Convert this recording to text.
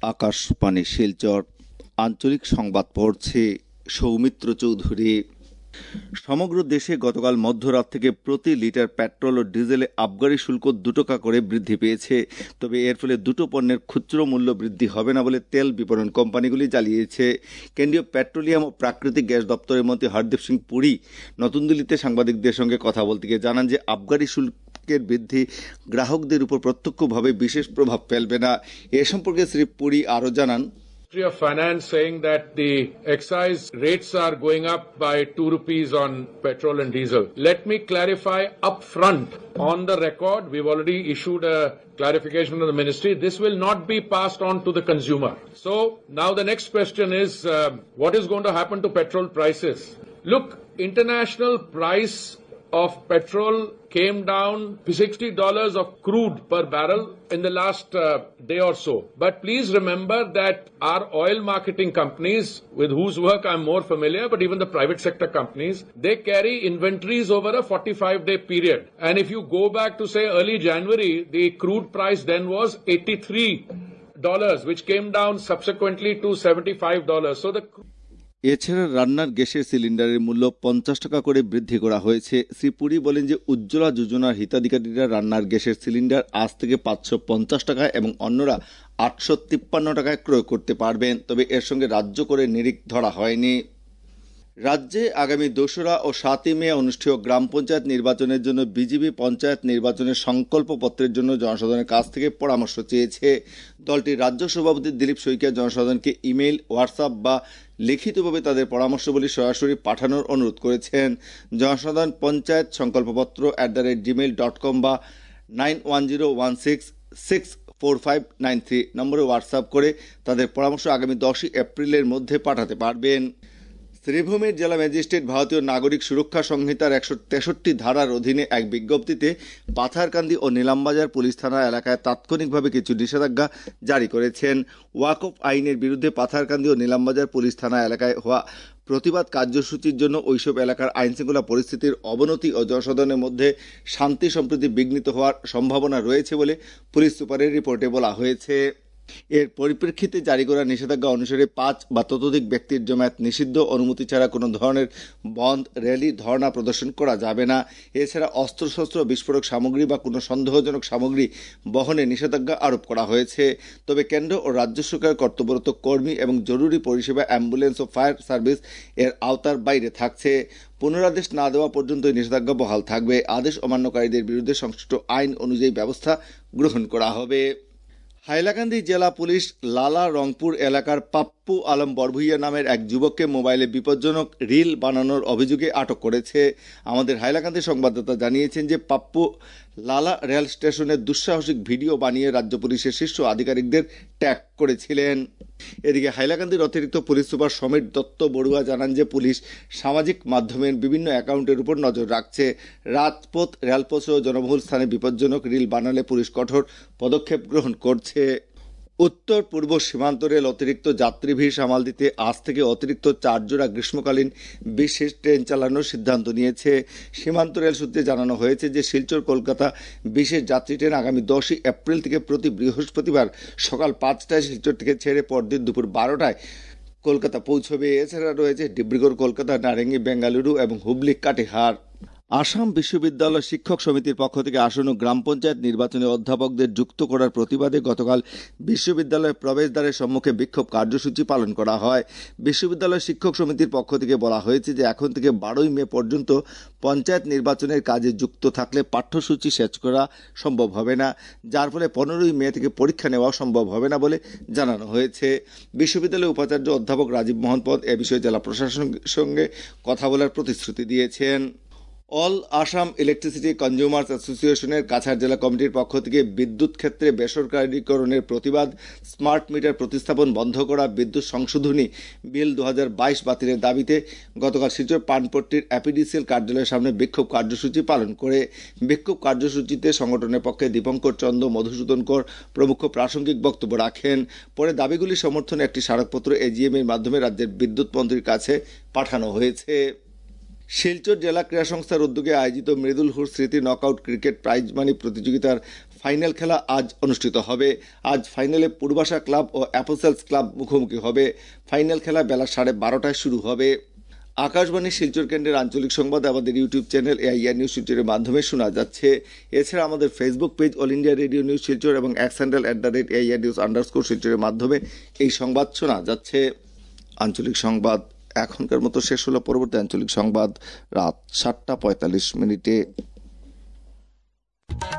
আকাশবাণী শিলচর আঞ্চলিক সংবাদ পড়ছে সৌমিত্র চৌধুরী। সমগ্র দেশে গতকাল মধ্যরাত থেকে প্রতি লিটার পেট্রোল ও ডিজেলে আবগারি শুল্ক 2 টাকা করে বৃদ্ধি পেয়েছে। তবে এর ফলে দুটো পণ্যের খুচরো মূল্য বৃদ্ধি হবে না বলে তেল বিপণন কোম্পানিগুলি জানিয়েছে। কেন্দ্রীয় পেট্রোলিয়াম ও প্রাকৃতিক গ্যাস দপ্তরের মন্ত্রী হরদীপ সিং পুরী নতুন দিল্লিতে সাংবাদিকদের সঙ্গে কথা বলতে গিয়ে জানান যে আবগারি শুল্কের বৃদ্ধি গ্রাহকদের উপর প্রত্যক্ষভাবে বিশেষ প্রভাব ফেলবে না। এ সম্পর্কে শ্রী পুরী আরও জানান, Ministry of Finance saying that the excise rates are going up by 2 rupees on petrol and diesel. Let me clarify upfront on the record. We've already issued a clarification of the ministry. This will not be passed on to the consumer. So now the next question is, what is going to happen to petrol prices? Look, international price of petrol came down to $60 of crude per barrel in the last day or so. But please remember that our oil marketing companies, with whose work I'm more familiar, but even the private sector companies, they carry inventories over a 45-day period. And if you go back to say early January, the crude price then was $83, which came down subsequently to $75. So the এছাড়া রান্নার গ্যাসের সিলিন্ডারের মূল্য 50 টাকা করে বৃদ্ধি করা হয়েছে। শ্রী পুরী বলেন যে উজ্জ্বলা যোজনার হিতাধিকারীরা রান্নার গ্যাসের সিলিন্ডার আজ থেকে 550 টাকায় এবং অন্যরা 853 টাকায় ক্রয় করতে পারবেন। তবে এর সঙ্গে রাজ্য করে নিরিখ ধরা হয়নি। রাজ্যে আগামী 2রা ও 7ই মে অনুষ্ঠেয় গ্রাম পঞ্চায়েত নির্বাচনের জন্য বিজেপি পঞ্চায়েত নির্বাচনের সংকল্পপত্রের জন্য জনসাধারণের কাছ থেকে পরামর্শ চেয়েছে। দলটির রাজ্য সভাপতি দিলীপ শইকিয়া জনসাধারণকে ইমেইল, হোয়াটসঅ্যাপ বা লিখিতভাবে তাদের পরামর্শগুলি সরাসরি পাঠানোর অনুরোধ করেছেন। জনসাধারণ পঞ্চায়েত সংকল্পপত্র @gmail.com বা 9101664593 নম্বরে হোয়াটসঅ্যাপ করে তাদের পরামর্শ আগামী 10ই এপ্রিলের মধ্যে পাঠাতে পারবেন। শ্রীভূমির জেলা ম্যাজিস্ট্রেট ভারতীয় নাগরিক সুরক্ষা সংহিতার 163 ধারার অধীনে এক বিজ্ঞপ্তিতে পাথারকান্দি ও নীলামবাজার পুলিশ থানা এলাকায় তাৎক্ষণিকভাবে কিছু নিষেধাজ্ঞা জারি করেছেন। ওয়াকফ আইনের বিরুদ্ধে পাথারকান্দি ও নীলামবাজার পুলিশ থানা এলাকায় হওয়া প্রতিবাদ কার্যসূচির জন্য ওইসব এলাকার আইনশৃঙ্খলা পরিস্থিতির অবনতি ও জনসাধারণের মধ্যে শান্তি সম্প্রীতি বিঘ্নিত হওয়ার সম্ভাবনা রয়েছে বলে পুলিশ সুপারের রিপোর্টে বলা হয়েছে। এর পরিপ্রেক্ষিতে জারি করা নিষেধাজ্ঞা অনুসারে 5 বা ততোধিক ব্যক্তির জমায়েত নিষিদ্ধ। অনুমতি ছাড়া কোনো ধরনের বন্ধ, র্যালি, ধর্ণা প্রদর্শন করা যাবে না। এছাড়া অস্ত্রশস্ত্র, বিস্ফোরক সামগ্রী বা কোনো সন্দেহজনক সামগ্রী বহনে নিষেধাজ্ঞা আরোপ করা হয়েছে। তবে কেন্দ্র ও রাজ্য সরকারের কর্তব্যরত কর্মী এবং জরুরি পরিষেবা অ্যাম্বুলেন্স ও ফায়ার সার্ভিস এর আওতার বাইরে থাকছে। পুনরাদেশ না দেওয়া পর্যন্ত নিষেধাজ্ঞা বহাল থাকবে। আদেশ অমান্যকারীদের বিরুদ্ধে সংশ্লিষ্ট আইন অনুযায়ী ব্যবস্থা গ্রহণ করা হবে। হাইলাকান্দি জেলা পুলিশ লালা রংপুর এলাকার পাপ্পু আলম বরভুইয়া নামের এক যুবককে মোবাইলে বিপজ্জনক রিল বানানোর অভিযোগে আটক করেছে। আমাদের হাইলাকান্দি সংবাদদাতা জানিয়েছেন যে পাপ্পু লালা রেল স্টেশনের দুঃসাহসিক ভিডিও বানিয়ে রাজ্য পুলিশের শীর্ষ আধিকারিকদের ট্যাগ করেছিলেন। এদিকে হাইলাকান্দির অতিরিক্ত পুলিশ সুপার সমীর দত্ত বড়ুয়া জানান যে পুলিশ সামাজিক মাধ্যমের বিভিন্ন অ্যাকাউন্টের উপর নজর রাখছে। রাজপথ, রেলপথ সহ জনবহুল স্থানে বিপজ্জনক রিল বানালে পুলিশ কঠোর পদক্ষেপ গ্রহণ করছে। উত্তর পূর্ব সীমান্ত রেল অতিরিক্ত যাত্রী ভিড় সামাল দিতে আজ থেকে অতিরিক্ত 4 জোড়া গ্রীষ্মকালীন বিশেষ ট্রেন চালানোর সিদ্ধান্ত নিয়েছে। সীমান্ত রেল সূত্রে জানানো হয়েছে যে শিলচর কলকাতা বিশেষ যাত্রী ট্রেন আগামী 10ই এপ্রিল থেকে প্রতি বৃহস্পতিবার সকাল 5টায় শিলচর থেকে ছেড়ে পরদিন দুপুর 12টায় কলকাতা পৌঁছবে। এছাড়া রয়েছে ডিব্রুগড় কলকাতা, নারেঙ্গি বেঙ্গালুরু এবং হুবলি কাটিহার। আসাম বিশ্ববিদ্যালয় শিক্ষক সমিতির পক্ষ থেকে আসন্ন গ্রাম পঞ্চায়েত নির্বাচনে অধ্যাপকদের যুক্ত করার প্রতিবাদে গতকাল বিশ্ববিদ্যালয়ের প্রবেশদ্বারের সম্মুখে বিক্ষোভ কার্যসূচি পালন করা হয়। বিশ্ববিদ্যালয় শিক্ষক সমিতির পক্ষ থেকে বলা হয়েছে যে এখন থেকে 12ই মে পর্যন্ত পঞ্চায়েত নির্বাচনের কাজে যুক্ত থাকলে পাঠ্যসূচি শেষ করা সম্ভব হবে না, যার ফলে 15ই মে থেকে পরীক্ষা নেওয়া সম্ভব হবে না বলে জানানো হয়েছে। বিশ্ববিদ্যালয়ের উপাচার্য অধ্যাপক রাজীব মোহন পদ এ বিষয়ে জেলা প্রশাসনের সঙ্গে কথা বলার প্রতিশ্রুতি দিয়েছেন। অল আসাম ইলেকট্রিসিটি কনজিউমার্স অ্যাসোসিয়েশনের কাছাড় জেলা কমিটির পক্ষ থেকে বিদ্যুৎ ক্ষেত্রে বেসরকারীকরণের প্রতিবাদ, স্মার্ট মিটার প্রতিস্থাপন বন্ধ করা, বিদ্যুৎ সংশোধনী বিল 2022 বাতিলের দাবিতে গতকাল শিলচর পানপট্টির অ্যাপিডিসিএল কার্যালয়ের সামনে বিক্ষোভ কার্যসূচি পালন করে। বিক্ষোভ কার্যসূচিতে সংগঠনের পক্ষে দীপঙ্কর চন্দ্র, মধুসূদন কর প্রমুখ প্রাসঙ্গিক বক্তব্য রাখেন। পরে দাবিগুলি সমর্থনে একটি স্মারকপত্র এজিএম এর মাধ্যমে রাজ্যের বিদ্যুৎ মন্ত্রীর কাছে পাঠানো হয়েছে। শিলচর জেলা ক্রীড়া সংস্থার উদ্যোগে আয়োজিত মৃদুল হুর স্মৃতি নকআউট ক্রিকেট প্রাইজ মানি প্রতিযোগিতার ফাইনাল খেলা আজ অনুষ্ঠিত হবে। আজ ফাইনালে পূর্বাশা ক্লাব ও অ্যাপোসেলস ক্লাব মুখোমুখি হবে। ফাইনাল খেলা বেলা 12:30টায় শুরু হবে। আকাশবাণী শিলচর কেন্দ্রের আঞ্চলিক সংবাদ আমাদের ইউটিউব চ্যানেল এআইআর নিউজ শিলচরের মাধ্যমে শোনা যাচ্ছে। এছাড়া আমাদের Facebook page All India Radio News Silchar এবং এক্স হ্যান্ডেল @AIR News _ শিলচরের মাধ্যমে এই সংবাদ শোনা যাচ্ছে। আঞ্চলিক সংবাদ এখনকার মতো শেষ হলো। পরবর্তী আঞ্চলিক সংবাদ রাত 7:45 মিনিটে।